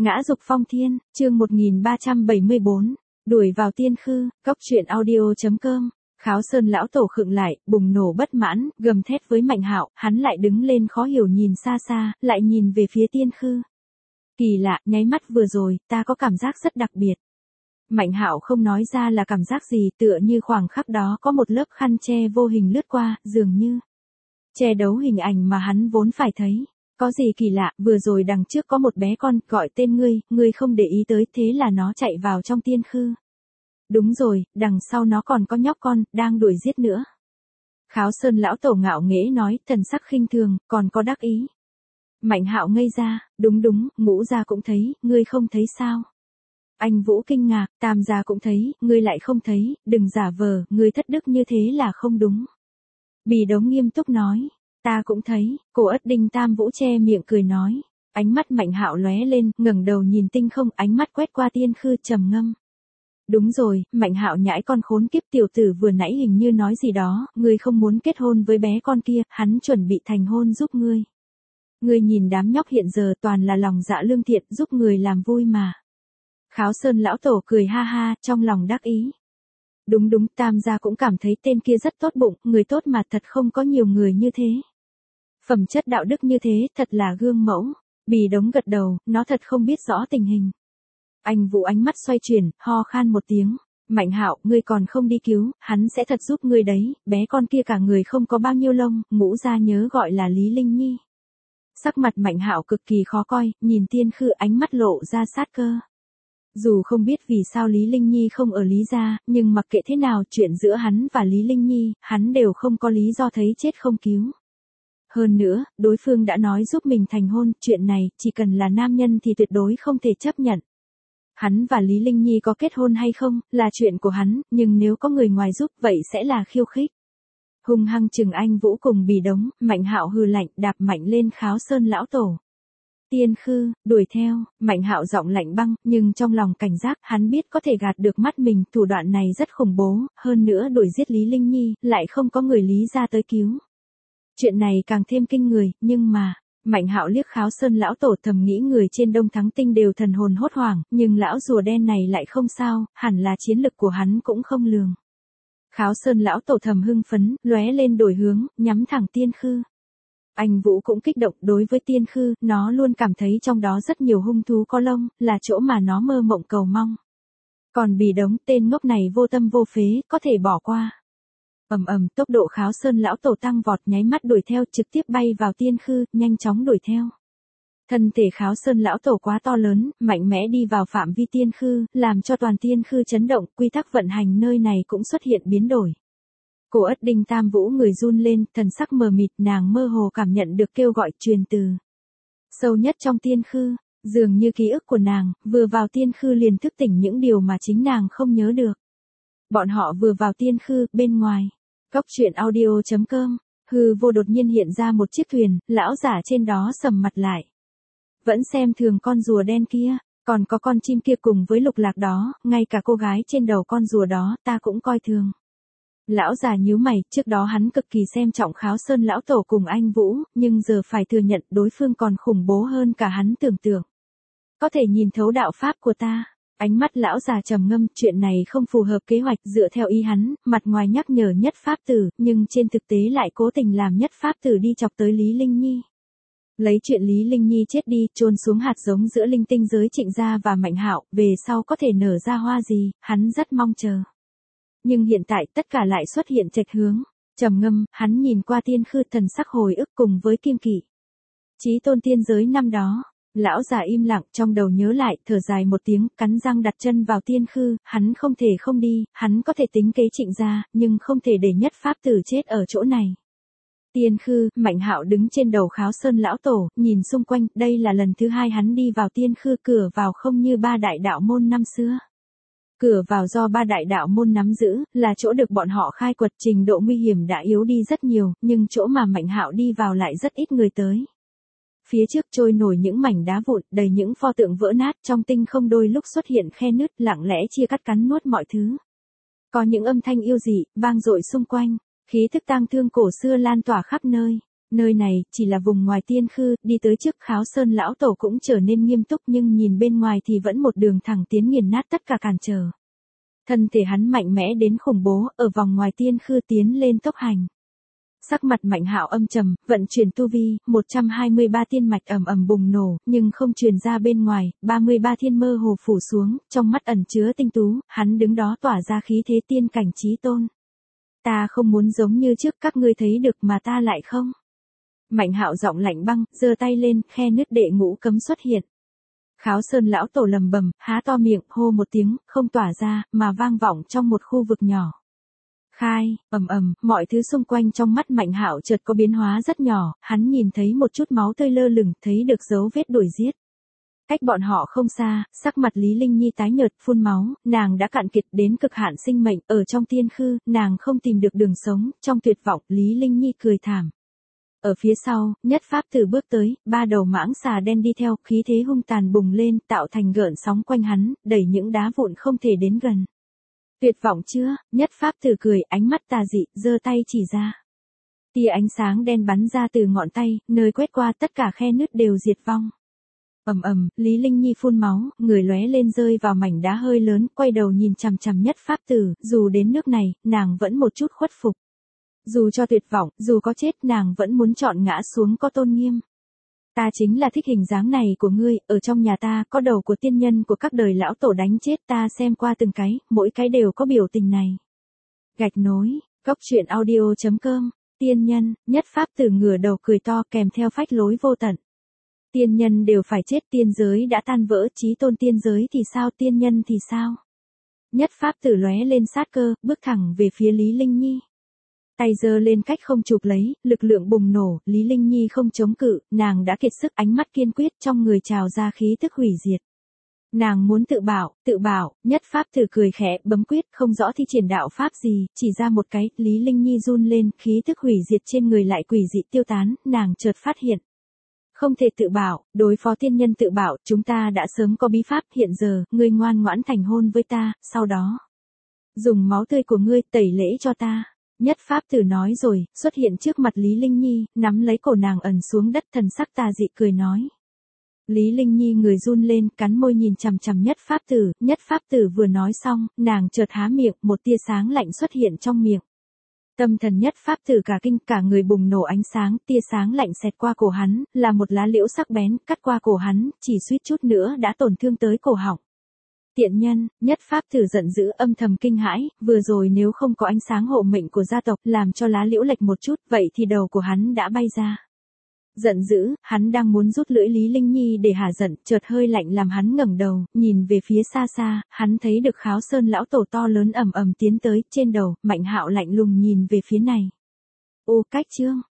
Ngã dục phong thiên, chương 1374, đuổi vào tiên khư, cóc truyện audio.com. Kháo Sơn lão tổ khựng lại, bùng nổ bất mãn, gầm thét với Mạnh Hạo, hắn lại đứng lên khó hiểu nhìn xa xa, lại nhìn về phía tiên khư. Kỳ lạ, nháy mắt vừa rồi, ta có cảm giác rất đặc biệt. Mạnh Hạo không nói ra là cảm giác gì, tựa như khoảng khắc đó có một lớp khăn che vô hình lướt qua, dường như che đấu hình ảnh mà hắn vốn phải thấy. Có gì kỳ lạ, vừa rồi đằng trước có một bé con, gọi tên ngươi không để ý tới, thế là nó chạy vào trong tiên khư. Đúng rồi, đằng sau nó còn có nhóc con, đang đuổi giết nữa. Kháo Sơn lão tổ ngạo nghễ nói, thần sắc khinh thường, còn có đắc ý. Mạnh Hạo ngây ra, đúng, Ngũ gia cũng thấy, ngươi không thấy sao? Anh Vũ kinh ngạc, Tam gia cũng thấy, ngươi lại không thấy, đừng giả vờ, ngươi thất đức như thế là không đúng. Bì Đống nghiêm túc nói, ta cũng thấy, Cổ Ất Đinh Tam Vũ che miệng cười nói. Ánh mắt Mạnh Hạo lóe lên, ngẩng đầu nhìn tinh không, ánh mắt quét qua tiên khư trầm ngâm. Đúng rồi, Mạnh Hạo nhãi con khốn kiếp, tiểu tử vừa nãy hình như nói gì đó, ngươi không muốn kết hôn với bé con kia, hắn chuẩn bị thành hôn giúp ngươi. Ngươi nhìn đám nhóc hiện giờ toàn là lòng dạ lương thiện, giúp người làm vui mà. Kháo Sơn lão tổ cười ha ha, trong lòng đắc ý. Đúng, Tam gia cũng cảm thấy tên kia rất tốt bụng, người tốt mà thật không có nhiều người như thế. Phẩm chất đạo đức như thế, thật là gương mẫu. Bì Đống gật đầu, nó thật không biết rõ tình hình. Anh Vũ ánh mắt xoay chuyển, ho khan một tiếng. Mạnh Hạo, ngươi còn không đi cứu, hắn sẽ thật giúp ngươi đấy, bé con kia cả người không có bao nhiêu lông, Ngũ gia nhớ gọi là Lý Linh Nhi. Sắc mặt Mạnh Hạo cực kỳ khó coi, nhìn tiên khư ánh mắt lộ ra sát cơ. Dù không biết vì sao Lý Linh Nhi không ở Lý gia, nhưng mặc kệ thế nào chuyện giữa hắn và Lý Linh Nhi, hắn đều không có lý do thấy chết không cứu. Hơn nữa, đối phương đã nói giúp mình thành hôn, chuyện này, chỉ cần là nam nhân thì tuyệt đối không thể chấp nhận. Hắn và Lý Linh Nhi có kết hôn hay không, là chuyện của hắn, nhưng nếu có người ngoài giúp, vậy sẽ là khiêu khích. Hung hăng chừng anh Vũ cùng Bì Đống, Mạnh Hạo hừ lạnh, đạp mạnh lên Kháo Sơn lão tổ. Tiên khư, đuổi theo, Mạnh Hạo giọng lạnh băng, nhưng trong lòng cảnh giác, hắn biết có thể gạt được mắt mình, thủ đoạn này rất khủng bố, hơn nữa đuổi giết Lý Linh Nhi, lại không có người Lý gia tới cứu. Chuyện này càng thêm kinh người, nhưng mà, Mạnh Hạo liếc Kháo Sơn lão tổ thầm nghĩ người trên Đông Thắng Tinh đều thần hồn hốt hoảng, nhưng lão rùa đen này lại không sao, hẳn là chiến lực của hắn cũng không lường. Kháo Sơn lão tổ thầm hưng phấn, lóe lên đổi hướng, nhắm thẳng tiên khư. Anh Vũ cũng kích động, đối với tiên khư, nó luôn cảm thấy trong đó rất nhiều hung thú có lông, là chỗ mà nó mơ mộng cầu mong. Còn Bì Đống, tên ngốc này vô tâm vô phế, có thể bỏ qua. Tốc độ Kháo Sơn lão tổ tăng vọt, nháy mắt đuổi theo, trực tiếp bay vào tiên khư, nhanh chóng đuổi theo. Thân thể Kháo Sơn lão tổ quá to lớn, mạnh mẽ đi vào phạm vi tiên khư, làm cho toàn tiên khư chấn động, quy tắc vận hành nơi này cũng xuất hiện biến đổi. Cổ Ất Đinh Tam Vũ người run lên, thần sắc mờ mịt, nàng mơ hồ cảm nhận được kêu gọi truyền từ sâu nhất trong tiên khư, dường như ký ức của nàng, vừa vào tiên khư liền thức tỉnh những điều mà chính nàng không nhớ được. Bọn họ vừa vào tiên khư, bên ngoài, cóc truyện audio.com, hư vô đột nhiên hiện ra một chiếc thuyền, lão giả trên đó sầm mặt lại. Vẫn xem thường con rùa đen kia, còn có con chim kia cùng với lục lạc đó, ngay cả cô gái trên đầu con rùa đó, ta cũng coi thường. Lão già nhíu mày, trước đó hắn cực kỳ xem trọng Kháo Sơn lão tổ cùng anh Vũ, nhưng giờ phải thừa nhận đối phương còn khủng bố hơn cả hắn tưởng tượng. Có thể nhìn thấu đạo pháp của ta. Ánh mắt lão già trầm ngâm, chuyện này không phù hợp kế hoạch, dựa theo ý hắn, mặt ngoài nhắc nhở nhất pháp tử, nhưng trên thực tế lại cố tình làm nhất pháp tử đi chọc tới Lý Linh Nhi. Lấy chuyện Lý Linh Nhi chết đi, chôn xuống hạt giống giữa linh tinh giới Trịnh gia và Mạnh Hạo, về sau có thể nở ra hoa gì, hắn rất mong chờ. Nhưng hiện tại tất cả lại xuất hiện chệch hướng. Trầm ngâm, hắn nhìn qua tiên khư, thần sắc hồi ức cùng với kiêng kỵ. Chí tôn tiên giới năm đó, lão già im lặng, trong đầu nhớ lại, thở dài một tiếng, cắn răng đặt chân vào tiên khư, hắn không thể không đi, hắn có thể tính kế Trịnh gia, nhưng không thể để nhất pháp tử chết ở chỗ này. Tiên khư, Mạnh Hạo đứng trên đầu Kháo Sơn lão tổ, nhìn xung quanh, đây là lần thứ hai hắn đi vào tiên khư, cửa vào không như ba đại đạo môn năm xưa. Cửa vào do ba đại đạo môn nắm giữ, là chỗ được bọn họ khai quật, trình độ nguy hiểm đã yếu đi rất nhiều, nhưng chỗ mà Mạnh Hạo đi vào lại rất ít người tới. Phía trước trôi nổi những mảnh đá vụn, đầy những pho tượng vỡ nát, trong tinh không đôi lúc xuất hiện khe nứt, lặng lẽ chia cắt cắn nuốt mọi thứ. Có những âm thanh yêu dị, vang dội xung quanh, khí thức tang thương cổ xưa lan tỏa khắp nơi. Nơi này, chỉ là vùng ngoài Tiên Khư, đi tới trước Kháo Sơn lão tổ cũng trở nên nghiêm túc nhưng nhìn bên ngoài thì vẫn một đường thẳng tiến nghiền nát tất cả cản trở. Thân thể hắn mạnh mẽ đến khủng bố, ở vòng ngoài Tiên Khư tiến lên tốc hành. Sắc mặt Mạnh Hạo âm trầm, vận chuyển tu vi, 123 tiên mạch ầm ầm bùng nổ, nhưng không truyền ra bên ngoài, 33 thiên mơ hồ phủ xuống, trong mắt ẩn chứa tinh tú, hắn đứng đó tỏa ra khí thế tiên cảnh chí tôn. Ta không muốn giống như trước các ngươi thấy được mà ta lại không. Mạnh Hạo giọng lạnh băng, giơ tay lên, khe nứt đệ ngũ cấm xuất hiện. Kháo Sơn lão tổ lầm bầm, há to miệng, hô một tiếng, không tỏa ra, mà vang vọng trong một khu vực nhỏ. Khai, ầm ầm, mọi thứ xung quanh trong mắt Mạnh Hạo chợt có biến hóa rất nhỏ, hắn nhìn thấy một chút máu tươi lơ lửng, thấy được dấu vết đuổi giết. Cách bọn họ không xa, sắc mặt Lý Linh Nhi tái nhợt, phun máu, nàng đã cạn kiệt đến cực hạn sinh mệnh, ở trong Tiên Khư, nàng không tìm được đường sống, trong tuyệt vọng, Lý Linh Nhi cười thảm. Ở phía sau, Nhất Pháp Tử bước tới, 3 đầu mãng xà đen đi theo, khí thế hung tàn bùng lên, tạo thành gợn sóng quanh hắn, đẩy những đá vụn không thể đến gần. Tuyệt vọng chưa? Nhất Pháp Tử cười, ánh mắt tà dị, giơ tay chỉ ra. Tia ánh sáng đen bắn ra từ ngọn tay, nơi quét qua tất cả khe nứt đều diệt vong. Ầm ầm, Lý Linh Nhi phun máu, người lóe lên rơi vào mảnh đá hơi lớn, quay đầu nhìn chằm chằm Nhất Pháp Tử, dù đến nước này, nàng vẫn một chút khuất phục. Dù cho tuyệt vọng, dù có chết, nàng vẫn muốn chọn ngã xuống có tôn nghiêm. Ta chính là thích hình dáng này của ngươi, ở trong nhà ta, có đầu của tiên nhân của các đời lão tổ đánh chết ta xem qua từng cái, mỗi cái đều có biểu tình này. Gạch nối, Góc Truyện Audio.com, tiên nhân, Nhất Pháp Tử ngửa đầu cười to kèm theo phách lối vô tận. Tiên nhân đều phải chết, tiên giới đã tan vỡ, chí tôn tiên giới thì sao, tiên nhân thì sao? Nhất Pháp Tử lóe lên sát cơ, bước thẳng về phía Lý Linh Nhi. Tay giơ lên cách không chụp lấy, lực lượng bùng nổ, Lý Linh Nhi không chống cự, nàng đã kiệt sức, ánh mắt kiên quyết, trong người trào ra khí tức hủy diệt. Nàng muốn tự bảo, Nhất Pháp Tử cười khẽ, bấm quyết, không rõ thi triển đạo pháp gì, chỉ ra một cái, Lý Linh Nhi run lên, khí tức hủy diệt trên người lại quỷ dị tiêu tán, nàng chợt phát hiện. Không thể tự bảo, đối phó tiên nhân tự bảo, chúng ta đã sớm có bí pháp, hiện giờ, ngươi ngoan ngoãn thành hôn với ta, sau đó. Dùng máu tươi của ngươi, tẩy lễ cho ta. Nhất Pháp Tử nói rồi, xuất hiện trước mặt Lý Linh Nhi, nắm lấy cổ nàng ẩn xuống đất, thần sắc tà dị cười nói. Lý Linh Nhi người run lên, cắn môi nhìn chằm chằm Nhất Pháp Tử vừa nói xong, nàng chợt há miệng, một tia sáng lạnh xuất hiện trong miệng. Tâm thần Nhất Pháp Tử cả kinh, cả người bùng nổ ánh sáng, tia sáng lạnh xẹt qua cổ hắn, là một lá liễu sắc bén, cắt qua cổ hắn, chỉ suýt chút nữa đã tổn thương tới cổ họng. Tiện nhân, Nhất Pháp Tử giận dữ âm thầm kinh hãi, vừa rồi nếu không có ánh sáng hộ mệnh của gia tộc làm cho lá liễu lệch một chút, vậy thì đầu của hắn đã bay ra. Giận dữ, hắn đang muốn rút lưỡi Lý Linh Nhi để hả giận, chợt hơi lạnh làm hắn ngẩng đầu, nhìn về phía xa xa, hắn thấy được Kháo Sơn lão tổ to lớn ầm ầm tiến tới, trên đầu, Mạnh Hạo lạnh lùng nhìn về phía này. Ô cách chương.